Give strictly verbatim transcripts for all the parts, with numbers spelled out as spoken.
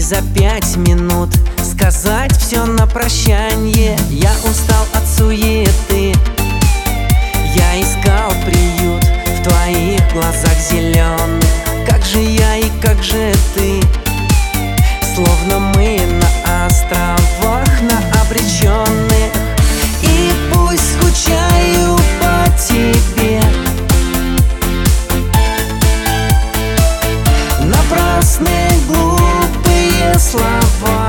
за пять минут сказать все на прощанье. Я устал от суеты, я искал приют в твоих глазах зеленых. Как же я и как же ты, словно мы на островах, на обреченных. И пусть скучаю по тебе, напрасные глупые слова.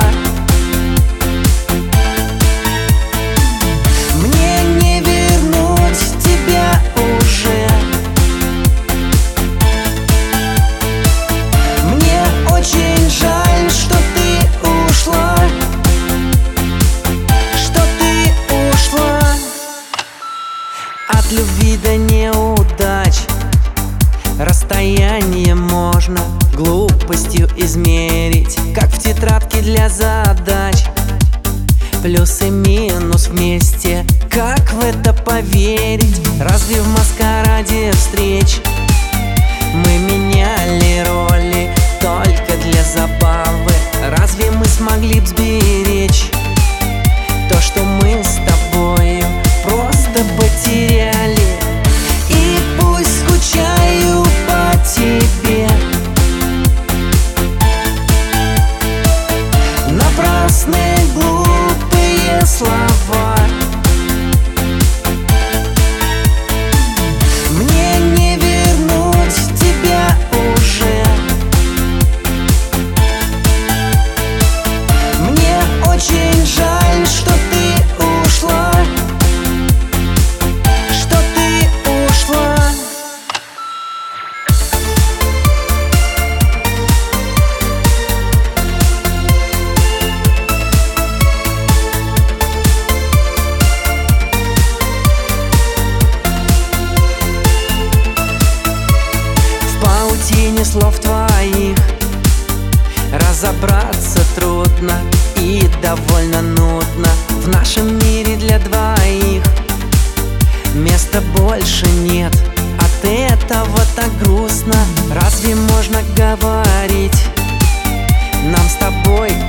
Мне не вернуть тебя уже. Мне очень жаль, что ты ушла, что ты ушла. От любви до неудач расстояние можно глупостью измерить, как в тетрадке для задач. Плюс и минус вместе, как в это поверить? Разве в маскараде встреч мы меняли роли только для забавы? Разве мы смогли б сберечь то, что мы с тобою просто потеряли? И пусть скучаю по тебе, напрасные глупые слова. Мне не вернуть тебя уже. Мне очень жаль, что ты ушла, что ты ушла. В слов твоих разобраться трудно и довольно нудно. В нашем мире для двоих места больше нет, от этого так грустно. Разве можно говорить нам с тобой